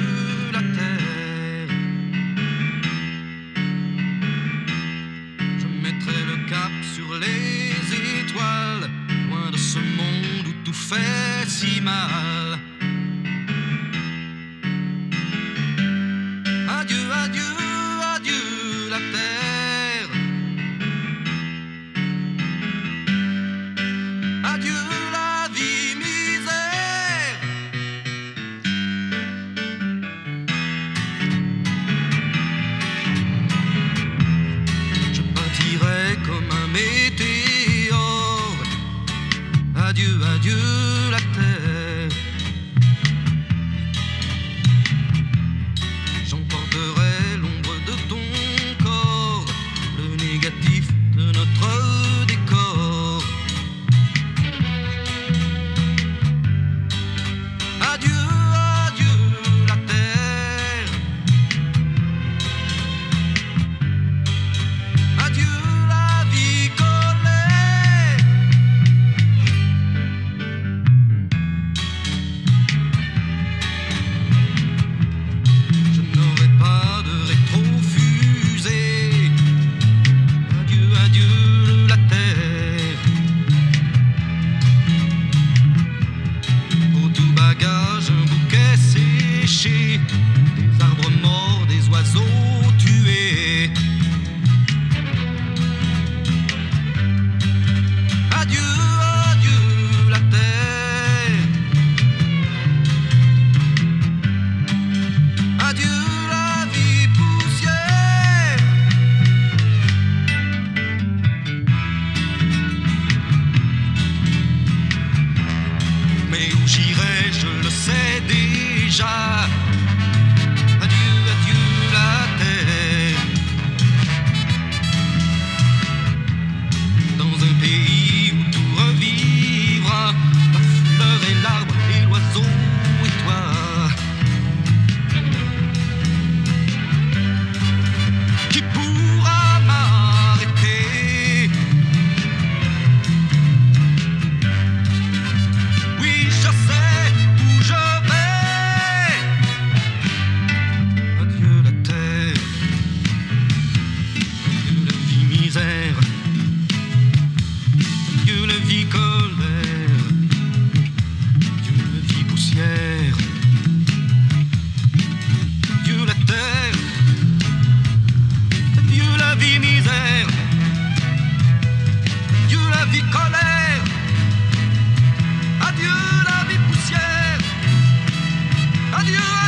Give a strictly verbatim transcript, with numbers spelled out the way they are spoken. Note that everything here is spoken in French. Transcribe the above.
la terre. Je mettrai le cap sur les étoiles, loin de ce monde où tout fait si mal. Adieu, adieu, adieu la terre. Adieu la vie misère. Je partirai comme un météore. Adieu, adieu la terre. J'emporterai l'ombre de ton corps, le négatif de notre décor. Adieu, adieu la terre. Adieu la vie colère. Je n'aurai pas de rétrofusée. Adieu, adieu la terre. Pour tout bagage, un bouquet séché, des arbres morts, des oiseaux tués. Adieu, adieu la terre. Adieu la vie poussière. Mais où j'irai, je le sais déjà. Adieu, adieu la terre. Dans un pays où tout revivra, la fleur et l'arbre et l'oiseau et toi. Qui pourra m'arrêter? Oui, je sais où je vais. Adieu la terre. Adieu la vie misère. Adieu la vie colère. Adieu la vie poussière. Adieu la terre. Adieu la vie misère. Adieu la vie colère. Adieu la vie poussière. Adieu.